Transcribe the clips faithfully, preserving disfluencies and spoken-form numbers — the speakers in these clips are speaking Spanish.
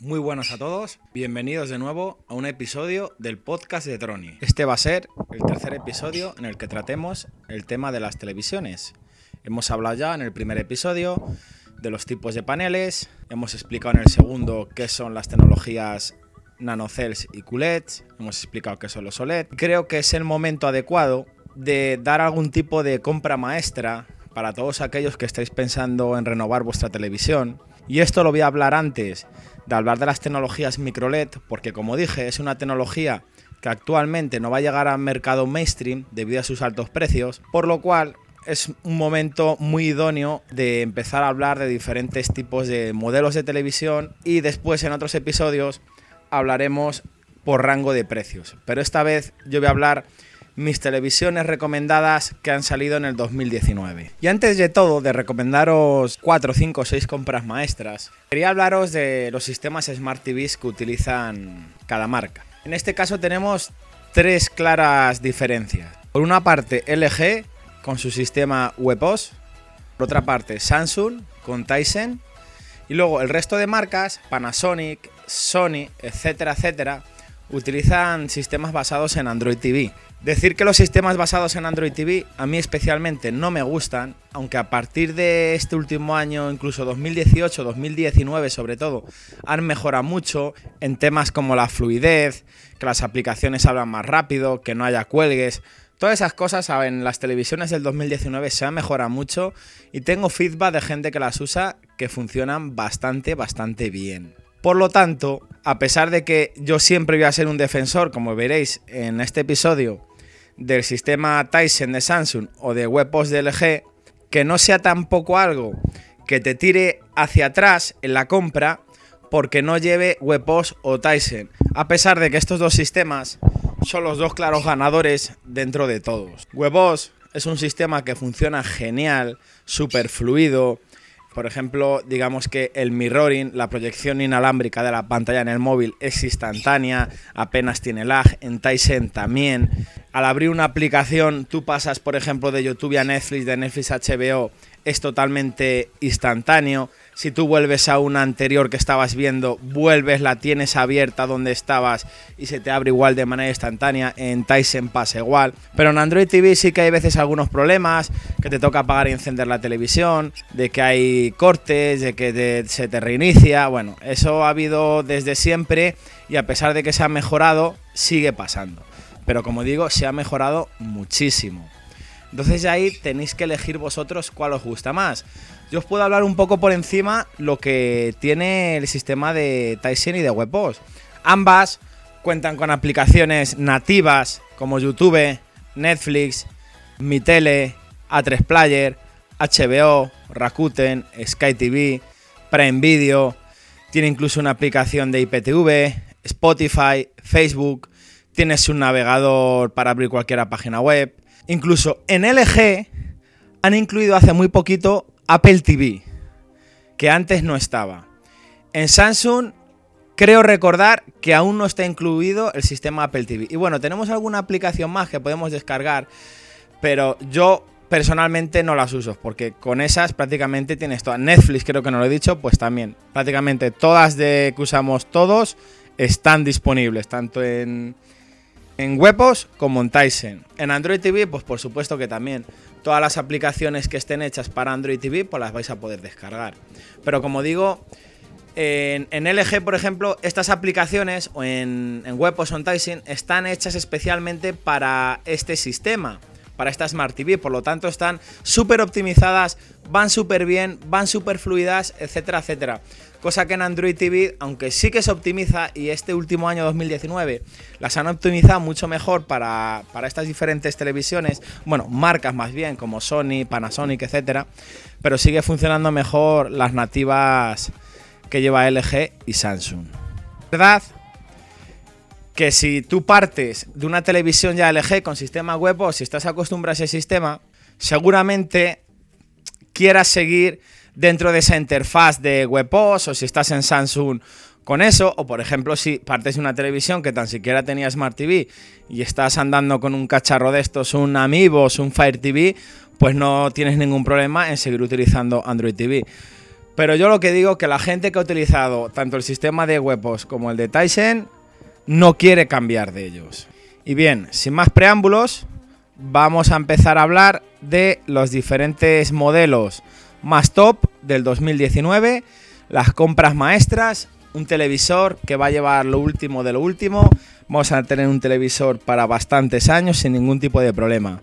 Muy buenas a todos, bienvenidos de nuevo a un episodio del podcast de Troni. Este va a ser el tercer episodio en el que tratemos el tema de las televisiones. Hemos hablado ya en el primer episodio de los tipos de paneles, hemos explicado en el segundo qué son las tecnologías NanoCells y Q L E Ds, hemos explicado qué son los O L E D. Creo que es el momento adecuado de dar algún tipo de compra maestra para todos aquellos que estáis pensando en renovar vuestra televisión. Y esto lo voy a hablar antes de hablar de las tecnologías micro L E D, porque como dije, es una tecnología que actualmente no va a llegar al mercado mainstream debido a sus altos precios, por lo cual es un momento muy idóneo de empezar a hablar de diferentes tipos de modelos de televisión y después en otros episodios hablaremos por rango de precios. Pero esta vez yo voy a hablar mis televisiones recomendadas que han salido en el dos mil diecinueve. Y antes de todo, de recomendaros cuatro, cinco o seis compras maestras, quería hablaros de los sistemas Smart T Vs que utilizan cada marca. En este caso tenemos tres claras diferencias. Por una parte L G con su sistema WebOS, por otra parte Samsung con Tizen y luego el resto de marcas, Panasonic, Sony, etcétera, etcétera, utilizan sistemas basados en Android T V. Decir que los sistemas basados en Android T V a mí especialmente no me gustan, aunque a partir de este último año, incluso dos mil dieciocho, dos mil diecinueve sobre todo, han mejorado mucho en temas como la fluidez, que las aplicaciones hablan más rápido, que no haya cuelgues. Todas esas cosas en las televisiones del dos mil diecinueve se han mejorado mucho y tengo feedback de gente que las usa que funcionan bastante, bastante bien. Por lo tanto, a pesar de que yo siempre voy a ser un defensor, como veréis en este episodio, del sistema Tizen de Samsung o de WebOS de L G, que no sea tampoco algo que te tire hacia atrás en la compra porque no lleve WebOS o Tizen, a pesar de que estos dos sistemas son los dos claros ganadores dentro de todos. WebOS es un sistema que funciona genial, súper fluido. Por ejemplo, digamos que el mirroring, la proyección inalámbrica de la pantalla en el móvil es instantánea, apenas tiene lag, en Tizen también. Al abrir una aplicación, tú pasas, por ejemplo, de YouTube a Netflix, de Netflix a H B O, es totalmente instantáneo. Si tú vuelves a una anterior que estabas viendo, vuelves, la tienes abierta donde estabas y se te abre igual de manera instantánea. En Tizen pasa igual. Pero en Android T V sí que hay veces algunos problemas, que te toca apagar y encender la televisión, de que hay cortes, de que te, se te reinicia. Bueno, eso ha habido desde siempre y a pesar de que se ha mejorado, sigue pasando. Pero como digo, se ha mejorado muchísimo. Entonces ya ahí tenéis que elegir vosotros cuál os gusta más. Yo os puedo hablar un poco por encima lo que tiene el sistema de Tizen y de WebOS. Ambas cuentan con aplicaciones nativas como YouTube, Netflix, Mi Tele, A tres Player, H B O, Rakuten, Sky T V, Prime Video. Tiene incluso una aplicación de I P T V, Spotify, Facebook. Tienes un navegador para abrir cualquier página web. Incluso en L G han incluido hace muy poquito Apple T V, que antes no estaba. En Samsung creo recordar que aún no está incluido el sistema Apple T V. Y bueno, tenemos alguna aplicación más que podemos descargar, pero yo personalmente no las uso, porque con esas prácticamente tienes todas. Netflix, creo que no lo he dicho, pues también. Prácticamente todas de que usamos todos están disponibles, tanto en... en WebOS como en Tizen. En Android T V, pues por supuesto que también. Todas las aplicaciones que estén hechas para Android T V, pues las vais a poder descargar. Pero como digo, en, en L G, por ejemplo, estas aplicaciones, o en, en WebOS o en Tizen, están hechas especialmente para este sistema, para esta Smart T V. Por lo tanto, están súper optimizadas, van súper bien, van súper fluidas, etcétera, etcétera. Cosa que en Android T V, aunque sí que se optimiza, y este último año dos mil diecinueve las han optimizado mucho mejor para, para estas diferentes televisiones, bueno, marcas más bien, como Sony, Panasonic, etcétera, pero sigue funcionando mejor las nativas que lleva L G y Samsung. ¿Verdad? Que si tú partes de una televisión ya L G con sistema WebOS, si estás acostumbrado a ese sistema, seguramente quieras seguir dentro de esa interfaz de WebOS, o si estás en Samsung con eso, o por ejemplo si partes de una televisión que tan siquiera tenía Smart T V y estás andando con un cacharro de estos, un Amigos, un Fire T V, pues no tienes ningún problema en seguir utilizando Android T V. Pero yo lo que digo es que la gente que ha utilizado tanto el sistema de Wepos como el de Tizen no quiere cambiar de ellos. Y bien, sin más preámbulos, vamos a empezar a hablar de los diferentes modelos más top del dos mil diecinueve, las compras maestras, un televisor que va a llevar lo último de lo último. Vamos a tener un televisor para bastantes años sin ningún tipo de problema.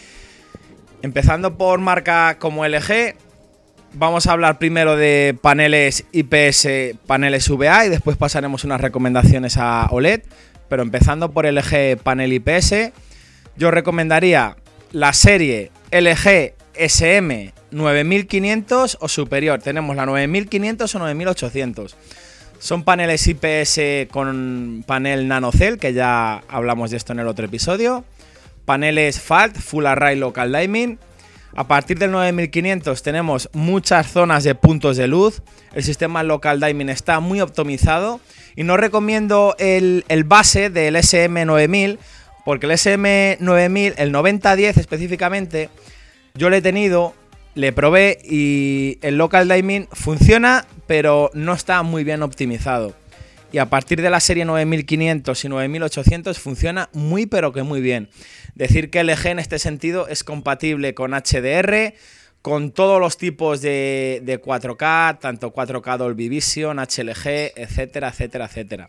Empezando por marca como L G, vamos a hablar primero de paneles I P S, paneles V A y después pasaremos unas recomendaciones a O L E D. Pero empezando por L G panel I P S, yo recomendaría la serie L G S M nueve mil quinientos o superior. Tenemos la nueve mil quinientos o nueve mil ochocientos. Son paneles I P S con panel NanoCell, que ya hablamos de esto en el otro episodio. Paneles F A L T, Full Array Local Dimming. A partir del nueve mil quinientos tenemos muchas zonas de puntos de luz. El sistema Local Dimming está muy optimizado. Y no recomiendo el, el base del S M nueve mil, porque el S M nueve mil, el noventa diez específicamente, yo lo he tenido, le probé y el Local Dimming funciona, pero no está muy bien optimizado. Y a partir de la serie nueve mil quinientos y nueve mil ochocientos funciona muy pero que muy bien. Decir que L G en este sentido es compatible con H D R, con todos los tipos de, de cuatro K, tanto cuatro K Dolby Vision, H L G, etcétera, etcétera, etcétera.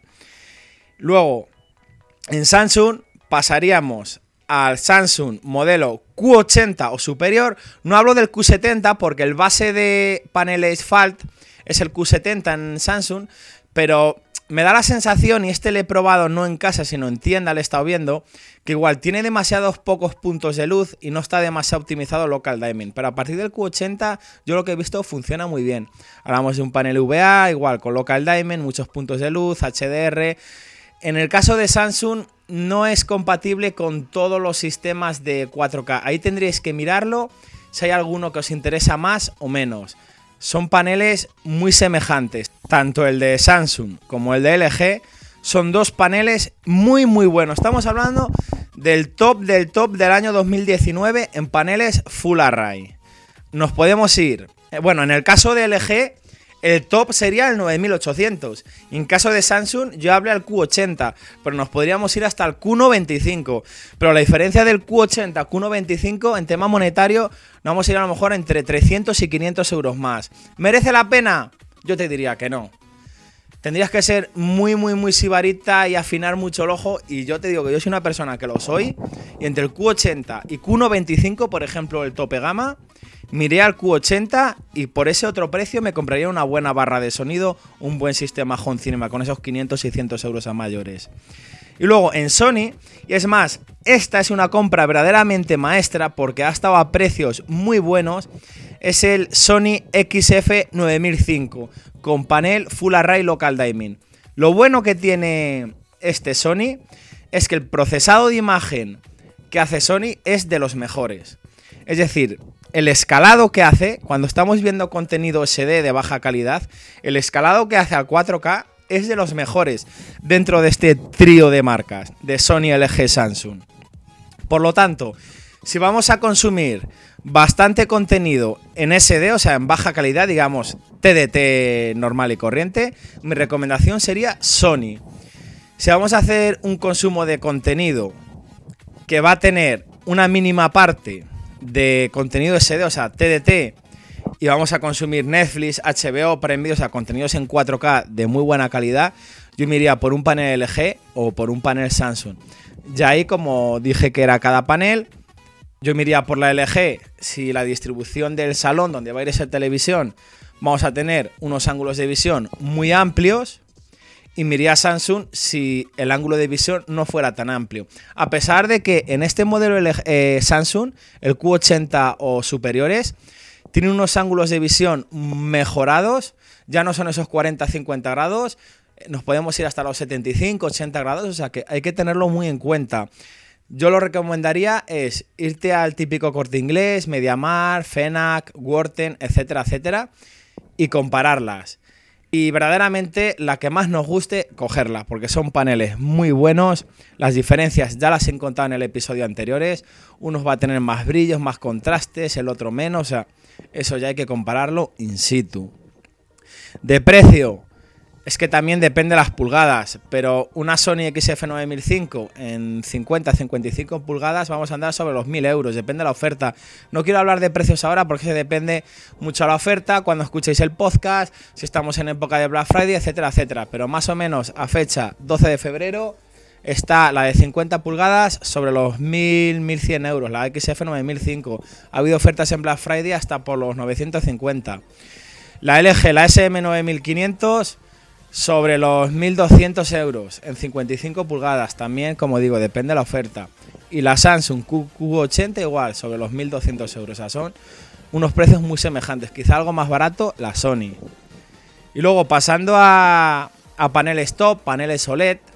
Luego, en Samsung pasaríamos al Samsung modelo Q ochenta o superior. No hablo del Q setenta porque el base de paneles F A L T es el Q setenta en Samsung, pero me da la sensación, y este lo he probado no en casa sino en tienda, lo he estado viendo, que igual tiene demasiados pocos puntos de luz y no está demasiado optimizado Local Dimming. Pero a partir del Q ochenta yo lo que he visto funciona muy bien. Hablamos de un panel V A, igual con Local Dimming, muchos puntos de luz, H D R. En el caso de Samsung no es compatible con todos los sistemas de cuatro K. Ahí tendréis que mirarlo si hay alguno que os interesa más o menos. Son paneles muy semejantes. Tanto el de Samsung como el de L G son dos paneles muy muy buenos. Estamos hablando del top del top del año dos mil diecinueve en paneles Full Array. Nos podemos ir... Bueno, en el caso de L G, el top sería el nueve mil ochocientos. En caso de Samsung, yo hablé al Q ochenta, pero nos podríamos ir hasta el Q noventa y cinco. Pero la diferencia del Q ochenta a Q noventa y cinco en tema monetario, nos vamos a ir a lo mejor entre trescientos y quinientos euros más. ¿Merece la pena? Yo te diría que no. Tendrías que ser muy, muy, muy sibarita y afinar mucho el ojo. Y yo te digo que yo soy una persona que lo soy. Y entre el Q ochenta y Q noventa y cinco, por ejemplo, el tope gama, miré al Q ochenta y por ese otro precio me compraría una buena barra de sonido, un buen sistema Home Cinema con esos quinientos, seiscientos euros a mayores. Y luego en Sony, y es más, esta es una compra verdaderamente maestra porque ha estado a precios muy buenos, es el Sony X F nueve mil cinco con panel Full Array Local Dimming. Lo bueno que tiene este Sony es que el procesado de imagen que hace Sony es de los mejores. Es decir, el escalado que hace, cuando estamos viendo contenido S D de baja calidad, el escalado que hace al cuatro K es de los mejores dentro de este trío de marcas de Sony, L G, Samsung. Por lo tanto, si vamos a consumir bastante contenido en S D, o sea, en baja calidad, digamos T D T normal y corriente, mi recomendación sería Sony. Si vamos a hacer un consumo de contenido que va a tener una mínima parte de contenido S D, o sea, T D T, y vamos a consumir Netflix, H B O, Prime Video, o sea, contenidos en cuatro K de muy buena calidad, yo me iría por un panel L G o por un panel Samsung. Ya ahí, como dije que era cada panel, yo me iría por la L G si la distribución del salón donde va a ir esa televisión vamos a tener unos ángulos de visión muy amplios, y me iría a Samsung si el ángulo de visión no fuera tan amplio. A pesar de que en este modelo eh, Samsung, el Q ochenta o superiores, tiene unos ángulos de visión mejorados, ya no son esos cuarenta a cincuenta grados, nos podemos ir hasta los setenta y cinco, ochenta grados, o sea que hay que tenerlo muy en cuenta. Yo lo recomendaría es irte al típico Corte Inglés, MediaMarkt, Fnac, Worten, etcétera, etcétera, y compararlas. Y verdaderamente la que más nos guste, cogerla, porque son paneles muy buenos. Las diferencias ya las he contado en el episodio anteriores. Unos va a tener más brillos, más contrastes, el otro menos. O sea, eso ya hay que compararlo in situ. De precio, es que también depende de las pulgadas, pero una Sony X F nueve mil cinco en cincuenta a cincuenta y cinco pulgadas vamos a andar sobre los mil euros, depende de la oferta. No quiero hablar de precios ahora porque depende mucho de la oferta, cuando escuchéis el podcast, si estamos en época de Black Friday, etcétera, etcétera. Pero más o menos a fecha doce de febrero está la de cincuenta pulgadas sobre los mil, mil cien euros, la X F nueve mil cinco. Ha habido ofertas en Black Friday hasta por los novecientos cincuenta. La L G, la S M nueve mil quinientos... sobre los mil doscientos euros en cincuenta y cinco pulgadas, también como digo, depende de la oferta. Y la Samsung Q ochenta igual, sobre los mil doscientos euros, o sea, son unos precios muy semejantes, quizá algo más barato la Sony. Y luego pasando a, a paneles top, paneles O L E D,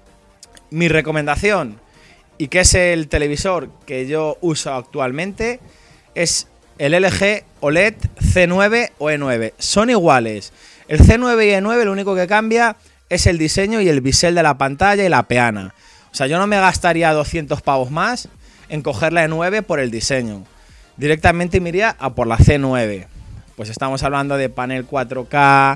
mi recomendación, y que es el televisor que yo uso actualmente, es el L G O L E D C nueve o E nueve, son iguales. El C nueve y E nueve lo único que cambia es el diseño y el bisel de la pantalla y la peana. O sea, yo no me gastaría doscientos pavos más en coger la E nueve por el diseño. Directamente me iría a por la C nueve. Pues estamos hablando de panel cuatro K,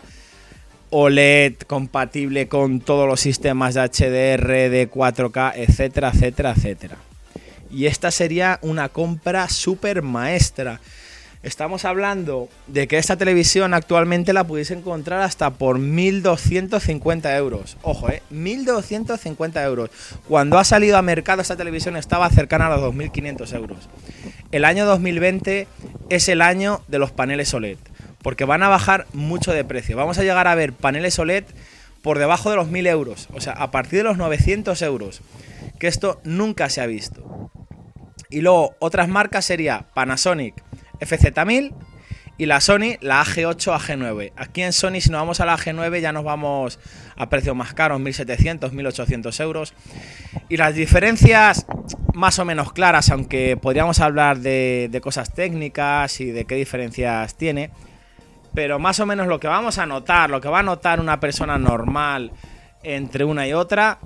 O L E D compatible con todos los sistemas de H D R, de cuatro K, etcétera, etcétera, etcétera. Y esta sería una compra súper maestra. Estamos hablando de que esta televisión actualmente la podéis encontrar hasta por mil doscientos cincuenta euros. Ojo, eh, mil doscientos cincuenta euros. Cuando ha salido a mercado esta televisión estaba cercana a los dos mil quinientos euros. El año dos mil veinte es el año de los paneles O L E D, porque van a bajar mucho de precio. Vamos a llegar a ver paneles O L E D por debajo de los mil euros, o sea, a partir de los novecientos euros, que esto nunca se ha visto. Y luego otras marcas sería Panasonic F Z mil y la Sony, la A G ocho, A G nueve. Aquí en Sony, si nos vamos a la A G nueve, ya nos vamos a precios más caros, mil setecientos, mil ochocientos euros. Y las diferencias más o menos claras, aunque podríamos hablar de, de cosas técnicas y de qué diferencias tiene, pero más o menos lo que vamos a notar, lo que va a notar una persona normal entre una y otra,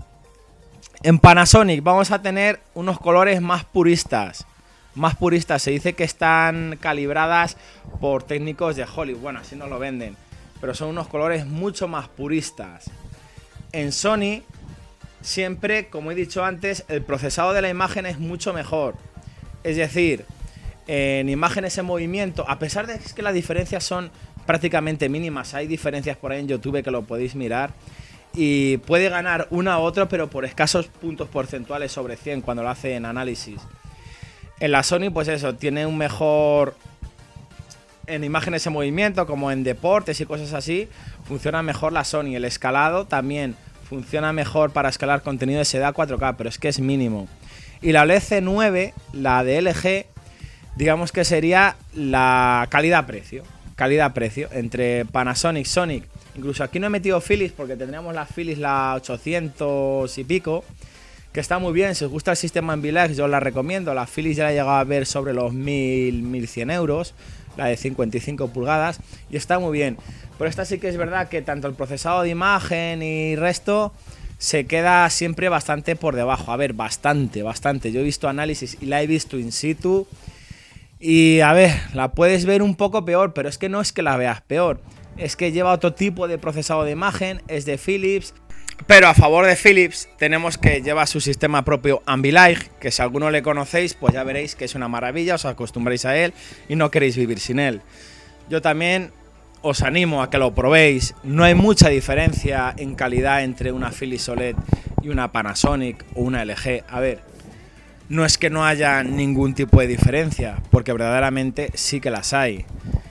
en Panasonic vamos a tener unos colores más puristas. Más puristas, se dice que están calibradas por técnicos de Hollywood, bueno, así nos lo venden, pero son unos colores mucho más puristas. En Sony, siempre, como he dicho antes, el procesado de la imagen es mucho mejor, es decir, en imágenes en movimiento, a pesar de que las diferencias son prácticamente mínimas, hay diferencias por ahí en YouTube que lo podéis mirar, y puede ganar una u otra, pero por escasos puntos porcentuales sobre cien cuando lo hace en análisis. En la Sony, pues eso, tiene un mejor... En imágenes en movimiento, como en deportes y cosas así, funciona mejor la Sony. El escalado también funciona mejor para escalar contenido de S D a cuatro K, pero es que es mínimo. Y la O L E D C nueve, la de L G, digamos que sería la calidad-precio. Calidad-precio entre Panasonic, Sonic. Incluso aquí no he metido Philips porque tendríamos la Philips, la ochocientos y pico, que está muy bien. Si os gusta el sistema Ambilight, yo os la recomiendo. La Philips ya la he llegado a ver sobre los mil, mil cien euros, la de cincuenta y cinco pulgadas, y está muy bien. Pero esta sí que es verdad que tanto el procesado de imagen y resto se queda siempre bastante por debajo. A ver, bastante, bastante. Yo he visto análisis y la he visto in situ, y a ver, la puedes ver un poco peor, pero es que no es que la veas peor, es que lleva otro tipo de procesado de imagen, es de Philips. Pero a favor de Philips tenemos que lleva su sistema propio Ambilight, que si alguno le conocéis, pues ya veréis que es una maravilla, os acostumbráis a él y no queréis vivir sin él. Yo también os animo a que lo probéis. No hay mucha diferencia en calidad entre una Philips O L E D y una Panasonic o una L G. A ver, no es que no haya ningún tipo de diferencia, porque verdaderamente sí que las hay.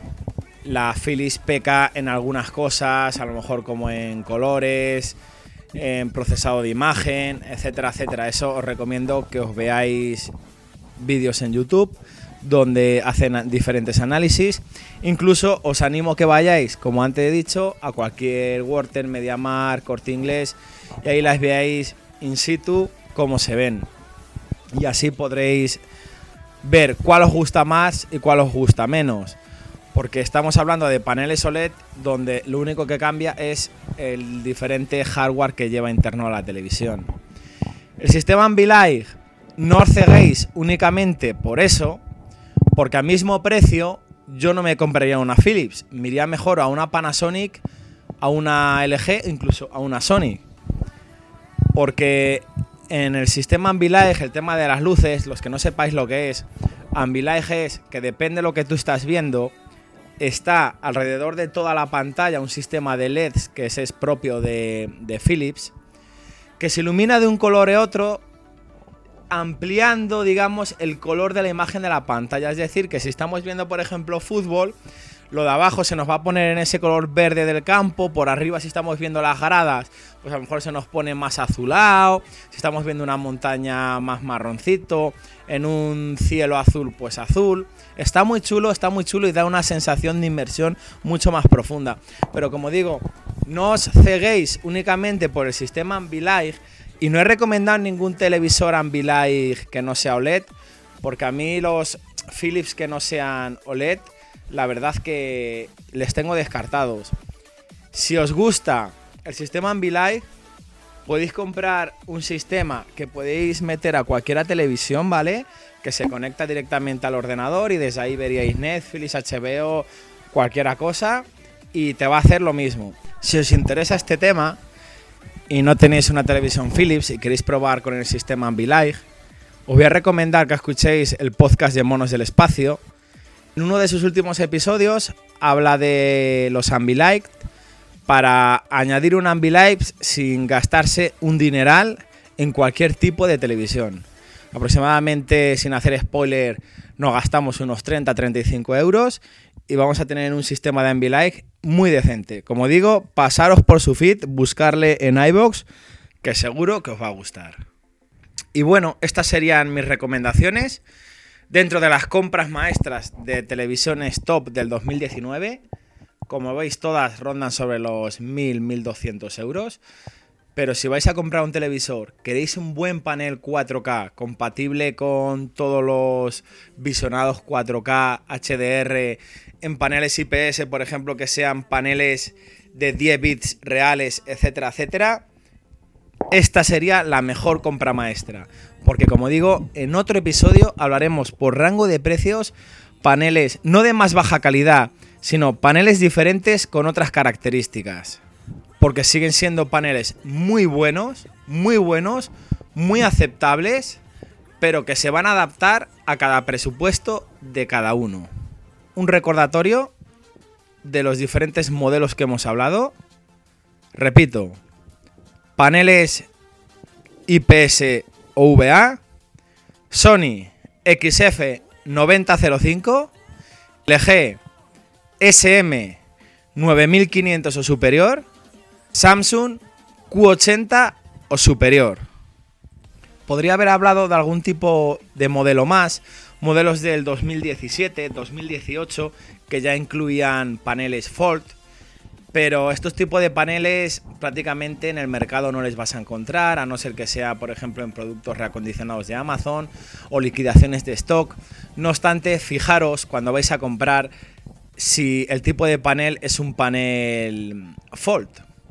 La Philips peca en algunas cosas, a lo mejor como en colores, en procesado de imagen, etcétera, etcétera. Eso os recomiendo que os veáis vídeos en YouTube donde hacen diferentes análisis. Incluso os animo que vayáis, como antes he dicho, a cualquier Worten, MediaMarkt, Corte Inglés, y ahí las veáis in situ cómo se ven, y así podréis ver cuál os gusta más y cuál os gusta menos. Porque estamos hablando de paneles O L E D donde lo único que cambia es el diferente hardware que lleva interno a la televisión. El sistema Ambilight no os ceguéis únicamente por eso, porque a mismo precio yo no me compraría una Philips, me iría mejor a una Panasonic a una L G, incluso a una Sony. Porque en el sistema Ambilight, el tema de las luces, los que no sepáis lo que es, Ambilight es que depende de lo que tú estás viendo, está alrededor de toda la pantalla un sistema de L E Ds que ese es propio de, de Philips, que se ilumina de un color a otro, ampliando, digamos, el color de la imagen de la pantalla. Es decir, que si estamos viendo, por ejemplo, fútbol, lo de abajo se nos va a poner en ese color verde del campo. Por arriba, si estamos viendo las gradas, pues a lo mejor se nos pone más azulado. Si estamos viendo una montaña, más marroncito. En un cielo azul, pues azul. Está muy chulo, está muy chulo y da una sensación de inmersión mucho más profunda. Pero como digo, no os ceguéis únicamente por el sistema Ambilight. Y no he recomendado ningún televisor Ambilight que no sea O L E D, porque a mí los Philips que no sean O L E D, la verdad que les tengo descartados. Si os gusta el sistema Ambilight, podéis comprar un sistema que podéis meter a cualquier televisión, ¿vale? Que se conecta directamente al ordenador y desde ahí veríais Netflix, H B O, cualquier cosa, y te va a hacer lo mismo. Si os interesa este tema y no tenéis una televisión Philips y queréis probar con el sistema Ambilight, os voy a recomendar que escuchéis el podcast de Monos del Espacio. En uno de sus últimos episodios habla de los Ambilight para añadir un Ambilight sin gastarse un dineral en cualquier tipo de televisión. Aproximadamente, sin hacer spoiler, nos gastamos unos treinta a treinta y cinco euros y vamos a tener un sistema de Ambilight muy decente. Como digo, pasaros por su feed, buscarle en iVoox, que seguro que os va a gustar. Y bueno, estas serían mis recomendaciones dentro de las compras maestras de televisiones top del dos mil diecinueve. Como veis, todas rondan sobre los mil a mil doscientos euros. Pero si vais a comprar un televisor, queréis un buen panel cuatro K compatible con todos los visionados cuatro K, H D R, en paneles I P S, por ejemplo, que sean paneles de diez bits reales, etcétera, etcétera, esta sería la mejor compra maestra. Porque, como digo, en otro episodio hablaremos por rango de precios, paneles no de más baja calidad, sino paneles diferentes con otras características. Porque siguen siendo paneles muy buenos, muy buenos, muy aceptables, pero que se van a adaptar a cada presupuesto de cada uno. Un recordatorio de los diferentes modelos que hemos hablado. Repito, paneles I P S o V A, Sony X F noventa cero cinco, L G S M nueve mil quinientos o superior, Samsung Q ochenta o superior. Podría haber hablado de algún tipo de modelo más, modelos del dos mil diecisiete, dos mil dieciocho, que ya incluían paneles Fold, pero estos tipos de paneles prácticamente en el mercado no les vas a encontrar, a no ser que sea, por ejemplo, en productos reacondicionados de Amazon o liquidaciones de stock. No obstante, fijaros cuando vais a comprar si el tipo de panel es un panel Fold.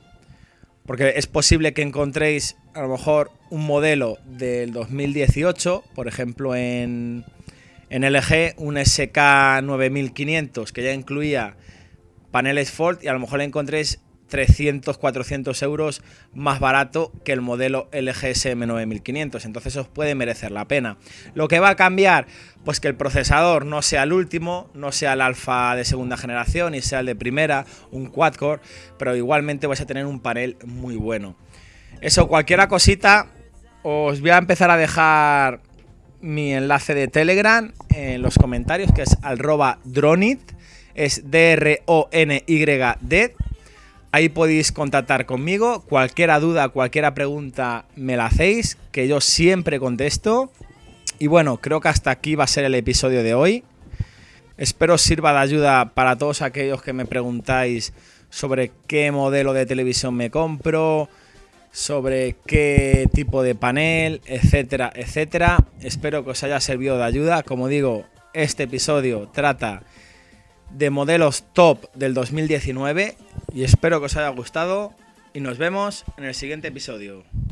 Porque es posible que encontréis a lo mejor un modelo del dos mil dieciocho, por ejemplo en, en L G, un S K nueve mil quinientos que ya incluía paneles Fold y a lo mejor le encontréis trescientos, cuatrocientos euros más barato que el modelo L G S M nueve mil quinientos, entonces os puede merecer la pena. Lo que va a cambiar, pues que el procesador no sea el último, no sea el alfa de segunda generación y sea el de primera, un quad-core, pero igualmente vais a tener un panel muy bueno. Eso, cualquier cosita, os voy a empezar a dejar mi enlace de Telegram en los comentarios, que es arroba dronit, es D R O N Y D. Ahí podéis contactar conmigo, cualquier duda, cualquier pregunta me la hacéis, que yo siempre contesto. Y bueno, creo que hasta aquí va a ser el episodio de hoy. Espero sirva de ayuda para todos aquellos que me preguntáis sobre qué modelo de televisión me compro, sobre qué tipo de panel, etcétera, etcétera. Espero que os haya servido de ayuda. Como digo, este episodio trata de modelos top del dos mil diecinueve y espero que os haya gustado y nos vemos en el siguiente episodio.